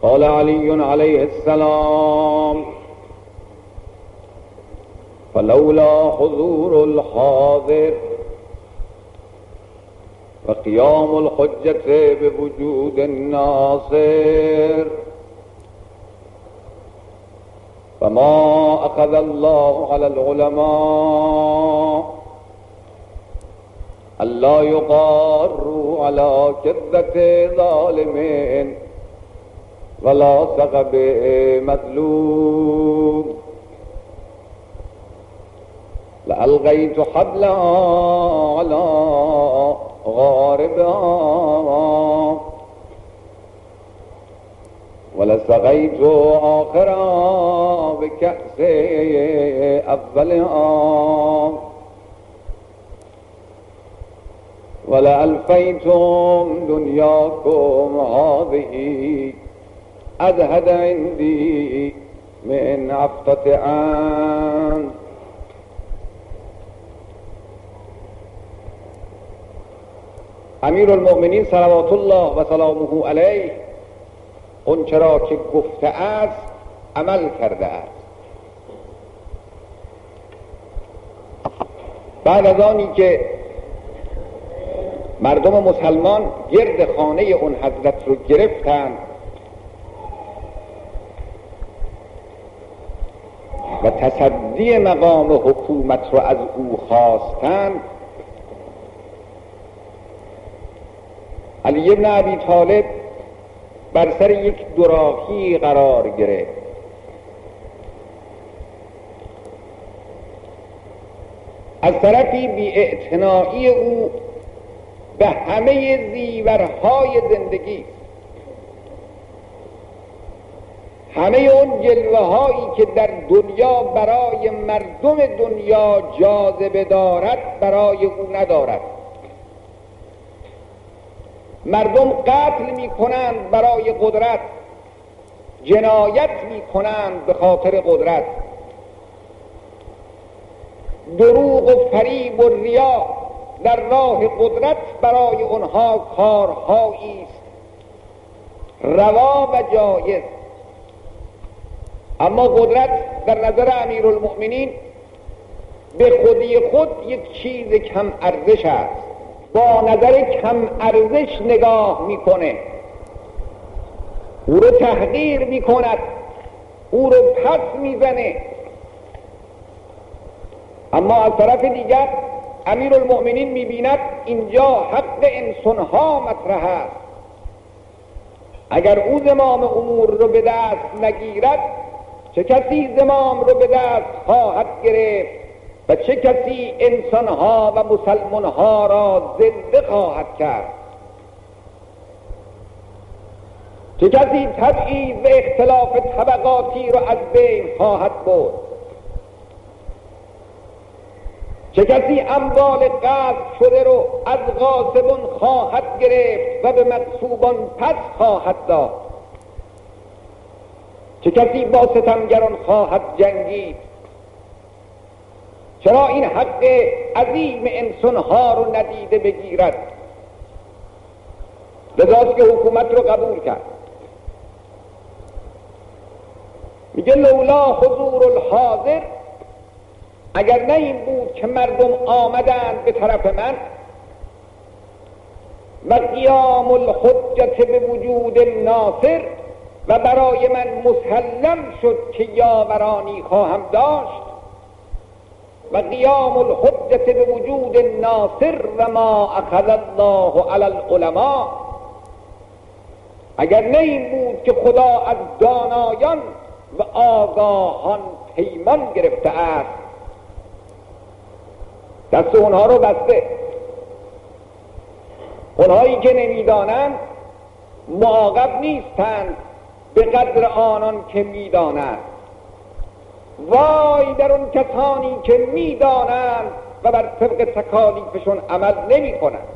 قال علی علیه السلام فلولا حضور الحاضر و قیام الحجة بوجود الناصر فما أخذ الله على العلماء ألا يقاروا على كذبة ظالم ولا سغب مظلوم لألقيت حبلا على غاربها ولسقيت آخرا بكأس أولها ولألفيتم دنياكم هذه أزهد عندي من عفتة عام. امیر المؤمنین صلوات الله و سلامه علیه اون چرا که گفته است عمل کرده است. بعد از آنی که مردم مسلمان گرد خانه اون حضرت رو گرفتند و تصدی مقام حکومت رو از او خواستند، علی بن ابی طالب بر سر یک دوراهی قرار گرفت. از طرفی بی‌اعتنایی او به همه زیورهای زندگی، همه اون جلوه هایی که در دنیا برای مردم دنیا جاذبه دارد برای او ندارد. مردم قتل می کنند برای قدرت، جنایت می کنند به خاطر قدرت، دروغ و فریب و ریا در راه قدرت برای آنها کارهایی است روا و جایز. اما قدرت در نظر امیرالمؤمنین به خودی خود یک چیز کم ارزش است. با نظر کم ارزش نگاه میکنه، او رو تحقیر میکند، او رو پس میزنه. اما از طرف دیگر امیرالمؤمنین میبیند اینجا حق انسانها مطرح است. اگر او زمام امور رو به دست نگیرد، چه کسی زمام رو به دست خواهد گرفت و چه کسی انسانها و مسلمانها را زنده خواهد کرد؟ چه کسی تبعیض و اختلاف طبقاتی را از بین خواهد برد؟ چه کسی اموال غصب شده رو از غاصبان خواهد گرفت و به مغصوبان پس خواهد داد؟ چه کسی با ستمگران خواهد جنگید؟ چرا این حق عظیم انسانها رو ندیده بگیرد؟ لذاست که حکومت رو قبول کرد. میگه لولا حضور الحاضر، اگر نه این بود که مردم آمدند به طرف من و قیام الحجة به وجود ناصر و برای من مسلم شد که یاورانی خواهم داشت و قیام الحجة به وجود ناصر و ما اخذ الله علی العلماء، اگر نه این بود که خدا از دانایان و آگاهان پیمان گرفته است، دست اونها رو بسته. اونهایی که نمیدانند معاقب نیستند به قدر آنان که میدانند. وای در اون کسانی که میدانند و بر طبق تکالیفشون عمل نمی کنند.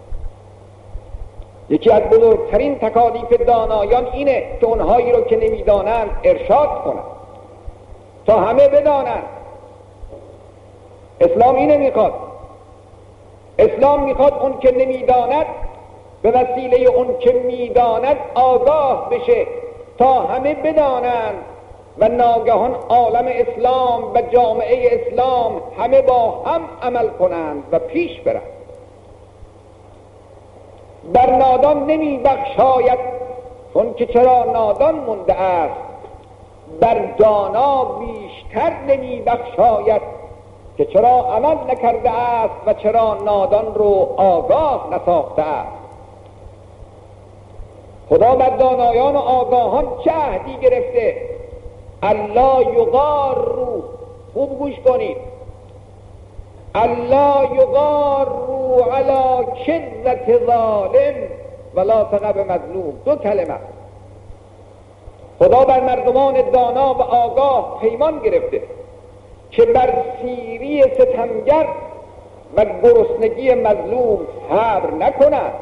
یکی از بزرگترین تکالیف دانایان اینه که اونهایی رو که نمیدانند ارشاد کنند تا همه بدانند. اسلام اینه میخواد. اسلام میخواد اون که نمیداند به وسیله اون که میداند آگاه بشه تا همه بدانند و ناگهان عالم اسلام و جامعه اسلام همه با هم عمل کنند و پیش برند. بر نادان نمی بخشاید چون که چرا نادان مونده است، بر دانا بیشتر نمی بخشاید که چرا عمل نکرده است و چرا نادان رو آگاه نساخته است. خدا بر دانایان و آگاهان چه عهدی گرفته؟ الله یغاروا، خوب گوش کنید، الله یغاروا علی کذة ظالم ولا تقب مظلوم. دو کلمه. خدا بر مردمان دانا و آگاه پیمان گرفته که بر سیری ستمگر و گرسنگی مظلوم صبر نکنند.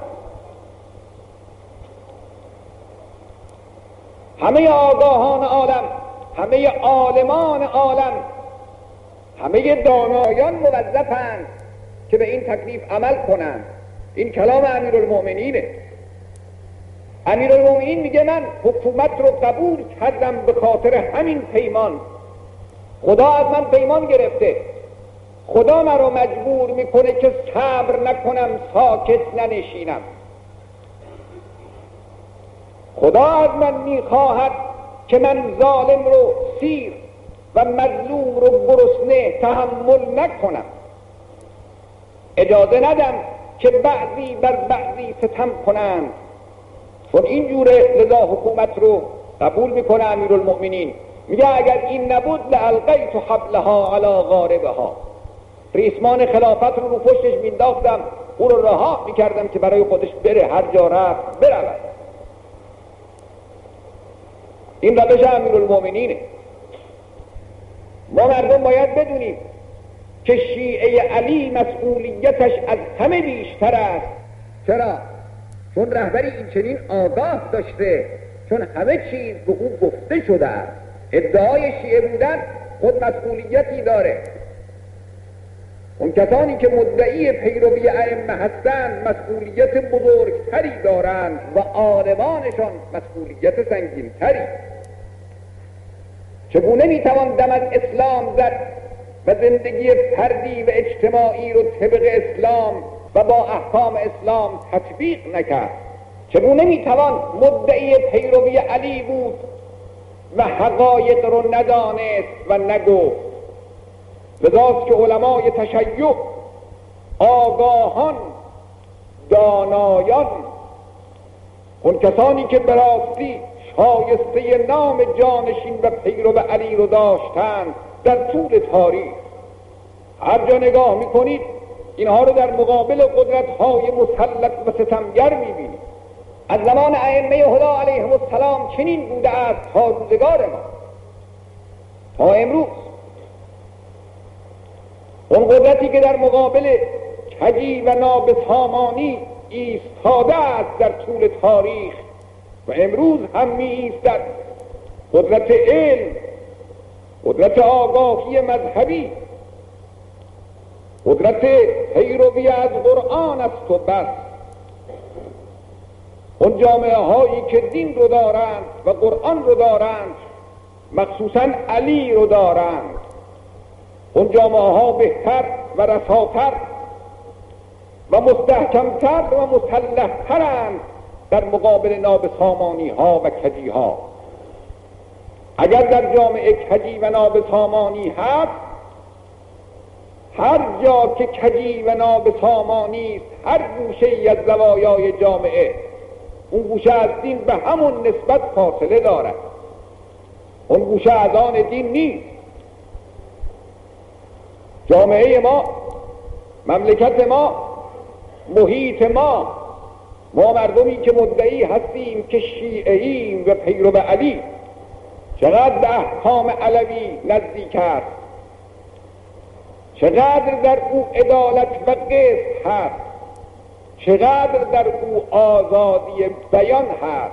همه آگاهان عالم، همه عالمان عالم، همه دانایان موظفند که به این تکلیف عمل کنند. این کلام امیرالمؤمنینه. امیرالمؤمنین میگه من حکومت رو قبول کردم به خاطر همین پیمان. خدا از من پیمان گرفته، خدا من رو مجبور میکنه که صبر نکنم، ساکت ننشینم. خدا از من میخواهد که من ظالم رو سیر و مظلوم رو گرسنه تحمل نکنم، اجازه ندم که بعضی بر بعضی ستم کنند. چون اینجوره لذا حکومت رو قبول میکنه امیرالمؤمنین. میگه اگر این نبود لالقیت حبلها علی غاربها، ریسمان خلافت رو پشتش مینداختم، او رو رها میکردم که برای خودش بره، هر جا رفت برود. این روش امیرالمؤمنینه. ما مردم باید بدونیم که شیعه علی مسئولیتش از همه بیشتر است. چرا؟ چون رهبری این چنین آگاه داشته، چون همه چیز به او گفته شده است. ادعای شیعه بودن خود مسئولیتی داره. اون کسانی که مدعی پیروی ائمه هستند مسئولیت بزرگتری دارند و عالمانشان مسئولیت سنگینتری. چگونه میتوان دم از اسلام زد و زندگی فردی و اجتماعی رو طبق اسلام و با احکام اسلام تطبیق نکرد؟ چگونه میتوان مدعی پیروی علی بود و حقایق رو ندانست و نگفت؟ لذاست که علمای تشیع، آگاهان، دانایان، اون کسانی که براستی شایسته نام جانشین و پیرو علی رو داشتند در طول تاریخ، هر جا نگاه میکنید اینها رو در مقابل قدرت‌های مسلط و ستمگر میبینید. از زمان ائمه هدی علیهم السلام چنین بوده است تا روزگار ما، تا امروز. اون قدرتی که در مقابل کجی و نابسامانی ایستاده است در طول تاریخ و امروز هم می ایستد، قدرت علم، قدرت آگاهی مذهبی، قدرت پیروی از قرآن است و بس. اون جامعه هایی که دین رو دارند و قرآن رو دارند، مخصوصا علی رو دارند، اون جامعه ها بهتر و رساتر و مستحکمتر و مسلحترند در مقابل نابسامانی ها و کجی ها. اگر در جامعه کجی و نابسامانی هست، هر جا که کجی و نابسامانی است، هر گوشه ای از زوایای جامعه، اون گوشه از دین به همون نسبت فاصله دارد، اون گوشه از آن دین نیست. جامعه ما، مملکت ما، محیط ما مردمی که مدعی هستیم که شیعه‌ایم و پیرو علی، چقدر به احکام علوی نزدیک است، چقدر در او عدالت و قسط هست، چقدر در او آزادی بیان هست،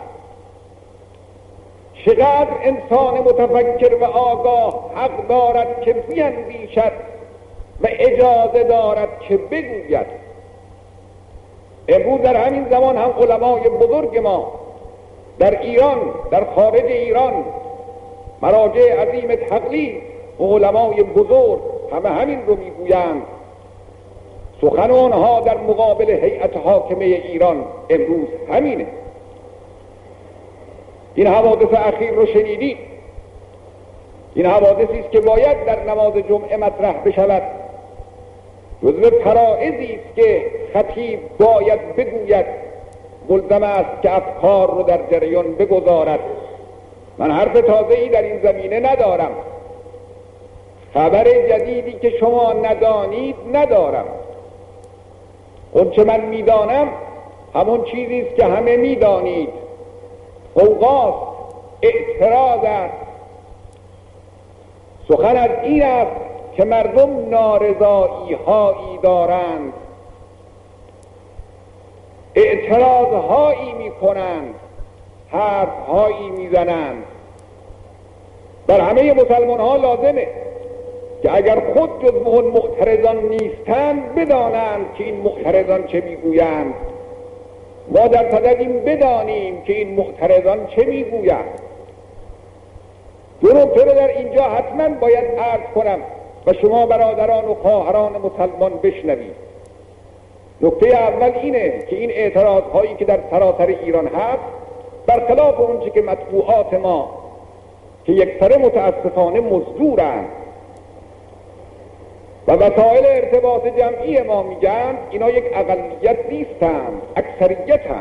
چقدر انسان متفکر و آگاه حق دارد که بیندیشد و اجازه دارد که بگوید. امروز در همین زمان هم علمای بزرگ ما در ایران، در خارج ایران، مراجع عظیم تقلید و علمای بزرگ همه همین رو میگویند. سخن آنها در مقابل هیئت حاکمه ایران امروز همینه. این حوادث اخیر رو شنیدید. این حوادثی است که باید در نماز جمعه مطرح بشود. جزو فرائضی است که خطیب باید بگوید، ملزم است که افکار رو در جریان بگذارد. من حرف تازه‌ای در این زمینه ندارم، خبر جدیدی که شما ندانید ندارم. اون چه من میدانم همون چیزی است که همه میدانید. غوغاست، اعتراض است. سخن از این است که مردم نارضایی هایی دارند، اعتراض هایی می کنند، حرف هایی می زنند. بر همه مسلمان ها لازمه که اگر خود جزو اون معترضان نیستند بدانند که این معترضان چه میگویند. ما در صددیم بدانیم که این معترضان چه میگویند. دو نکته رو در اینجا حتما باید عرض کنم و شما برادران و خواهران مسلمان بشنوید. نکته اول اینه که این اعتراض هایی که در سراسر ایران هست، برخلاف اونچه که مطبوعات ما که یکسره متاسفانه مزدورند و وسایل ارتباط جمعی ما میگن، اینا یک اقلیت نیستند، اکثریت هم.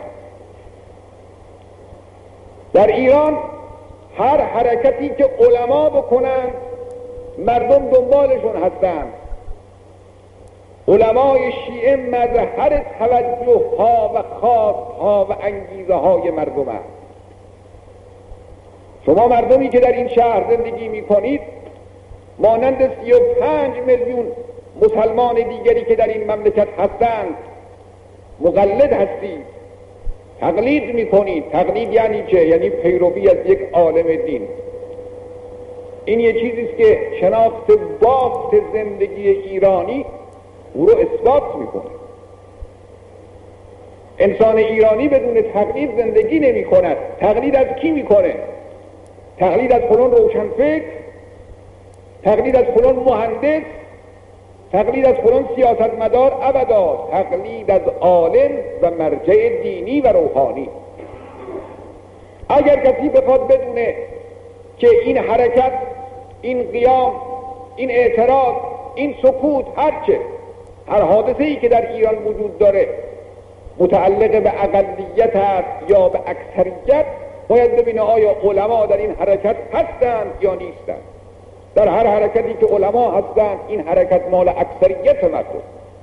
در ایران هر حرکتی که علما بکنند مردم دنبالشون هستند. علمای شیعه مظهر توجه ها و خواست ها و انگیزه های مردم هست. شما مردمی که در این شهر زندگی می کنید مانند 35 میلیون مسلمان دیگری که در این مملکت هستند مقلد هستید، تقلید می کنید. تقلید یعنی چه؟ یعنی پیروی از یک عالم دین. این یه چیزیست که شناخت بافت زندگی ایرانی او رو اثبات میکنه. انسان ایرانی بدون تقلید زندگی نمی کند. تقلید از کی میکنه؟ تقلید از فلان روشنفکر، تقلید از فلان مهندس، تقلید از فلان سیاستمدار؟ ابدا. تقلید از عالم و مرجع دینی و روحانی. اگر کسی بخواد بدونه که این حرکت، این قیام، این اعتراض، این سکوت، هر حادثه‌ای که در ایران وجود داره متعلق به اقلیت است یا به اکثریت، باید ببینه آیا علما در این حرکت هستند یا نیستند. در هر حرکتی که علما هستند این حرکت مال اکثریت مردم.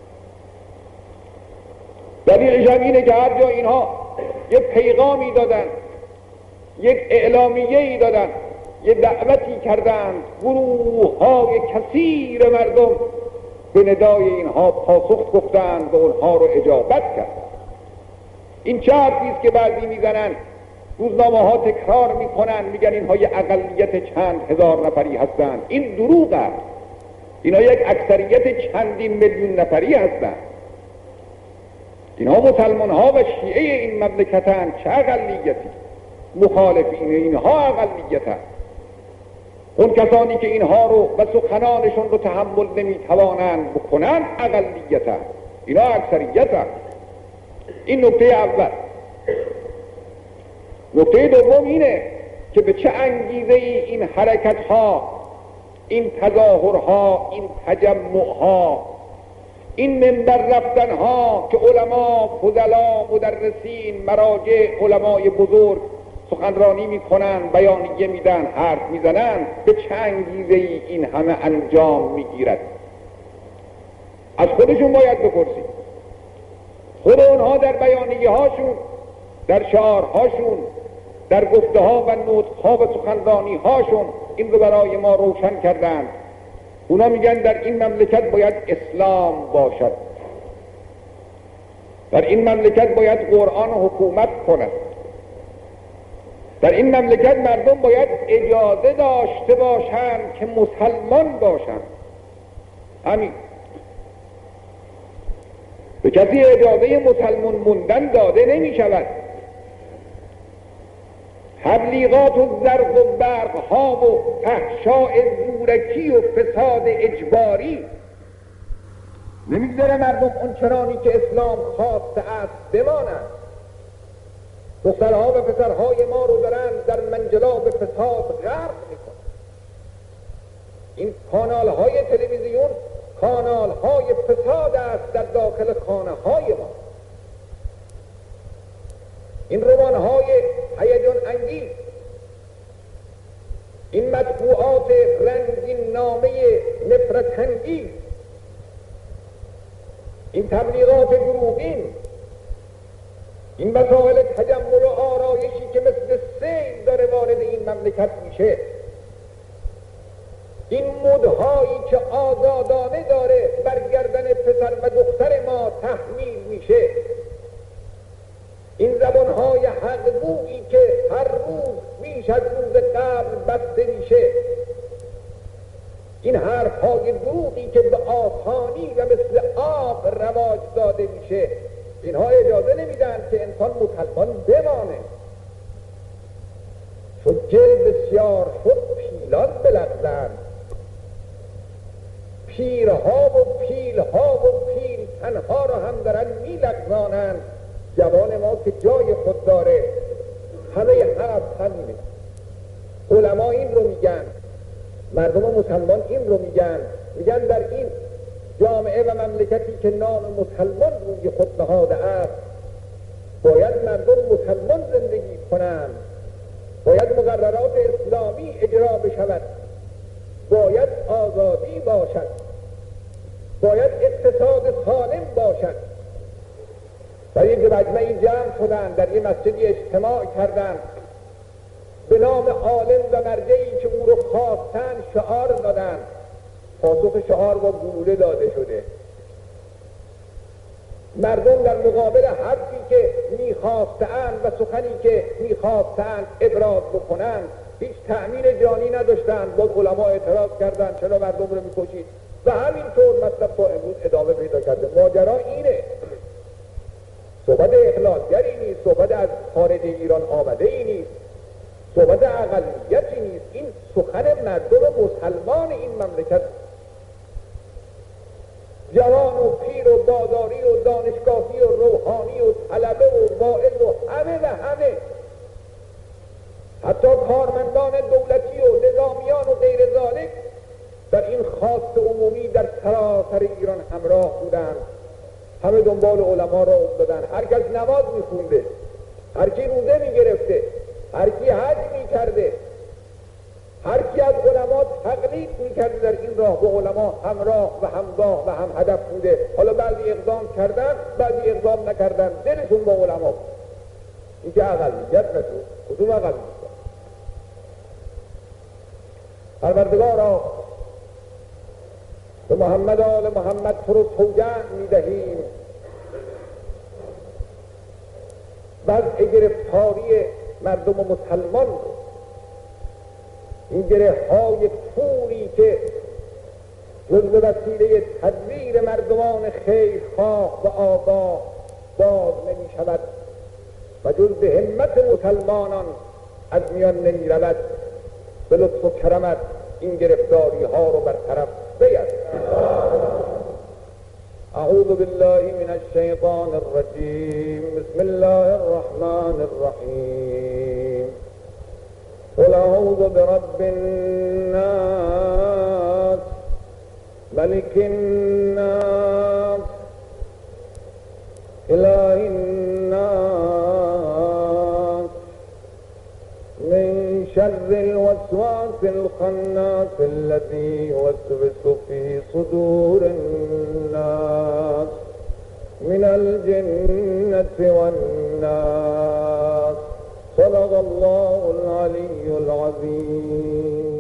دلیلش هم اینه که هر جا اینها یک پیغامی دادن، یک اعلامیه‌ای دادن، یک دعوتی کردند، گروه‌های کثیر مردم به ندای اینها پاسخ گفتند و اونها رو اجابت کردند. این چه حرفی است که بعضی میزنن، روزنامه ها تکرار میکنن، میگن اینها یک اقلیت چند هزار نفری هستند. این دروغ است. اینها یک اکثریت چندین میلیون نفری هستند. اینها مسلمان ها و شیعه این مملکتند. چه اقلیتی؟ مخالفین اینها اقلیتند. اون کسانی که اینها رو و سخنانشون رو تحمل نمیتوانند بکنند اقلیتند. اینا اکثریتند. این نکته اول. نکته دوم اینه که به چه انگیزه این حرکت ها، این تظاهرها، این تجمعها، این منبر رفتن ها که علما، فضلا، مدرسین، مراجع، علمای بزرگ سخنرانی میکنن، بیانیه میدن، حرف میزنن، به چه انگیزه این همه انجام میگیرد؟ از خودشون باید بپرسید. خود اونها در بیانیه هاشون، در شعارهاشون، در گفته ها و نطق ها و سخنرانی هاشون این رو برای ما روشن کردند. اونا میگن در این مملکت باید اسلام باشد، در این مملکت باید قرآن حکومت کند، در این مملکت مردم باید اجازه داشته باشند که مسلمان باشند. همین. به کسی اجازه مسلمان موندن داده نمی شود. تبلیغات و زرق و برق ها و فحشاء زورکی و فساد اجباری نمیگذاره مردم اون چنانی که اسلام خواسته است بمانند. دخترها و پسرهای ما رو دارن در منجلاب فساد غرق میکنن. این کانال های تلویزیون کانال های فساد است در داخل خانه های ما. این رمان های هیجان انگیز، این مطبوعات رنگین نامه نفرت انگیز، این تبلیغات دروغین، این مسائل تجمل و آرایشی که مثل سیل داره وارد این مملکت میشه، این مدهایی که آزادانه داره بر گردن پسر و دختر ما تحمیل میشه، این زبانهای حق‌گویی که هر روز بیش از روز قبل بسته میشه، این حرفهای دروغی که به آسانی و مثل آب رواج داده میشه، اینها اجازه نمیدن که انسان مسلمان بمانه. چون گل بسیار شد پیلان بلغزند، پیرها و پیلها و پیلتنها را هم دارن میلغزانند. جوان ما که جای خود داره همه حرف همینه. علما این رو میگن، مردم مسلمان این رو میگن در این جامعه و مملکتی که نام مسلمان روی خود نهاده است باید مردم مسلمان زندگی کنند، باید مقررات اسلامی اجرا بشود، باید آزادی باشد، باید اقتصاد سالم باشد. در یک مجمعی جمع شدند، در یک مسجدی اجتماع کردند، به نام عالم و مرجعی که او رو خواستن شعار دادند. پاسخ شعار با گلوله داده شده. مردم در مقابل حرفی که میخواستند و سخنی که میخواستند ابراز بکنند هیچ تأمین جانی نداشتند. باز علما اعتراض کردند چرا مردم رو میکشید و همینطور مطلب تا امروز ادامه پیدا کرده. ماجرا اینه، صحبت اخلاصگری نیست، صحبت از خارج ایران آمده ای نیست، صحبت اقلیتی نیست، این سخن مردم مسلمان این مملکت، جوان و پیر و بازاری و دانشگاهی و روحانی و طلبه و واعظ و همه حتی کارمندان دولتی و نظامیان و غیر ذالک در این خواست عمومی در سراسر ایران همراه بودند. همه دنبال علما را افتادن، هر کس نماز میخونده، هر کی روزه میگرفته، هر کی حج میکرده، هر کی از علما تقلید میکرده در این راه با علما همراه و همگاه و هم هدف بوده. حالا بعضی اقدام کردن، بعضی اقدام نکردن، دلشون با علما بود. این که اقلیت نشد. کدوم اقلیت؟ پروردگارا به محمد آل محمد تو رو سوگند میدهیم وضع گرفتاری مردم مسلمان رو، این گره های توری که جزو وسیله تدبیر مردمان خیرخواه و آگاه باز نمی شود و جزو همت مسلمانان از میان نمی رود. به لطف و کرمت این گرفتاری ها رو برطرف بید. اعوذ بالله من الشیطان الرجیم. بسم الله الرحمن الرحیم. قل اعوذ برب الناس ملك الناس اله الناس من شر الوسواس الخناس الذي يوسوس في صدور الناس من الجنة والناس. صدق الله العلي العظيم.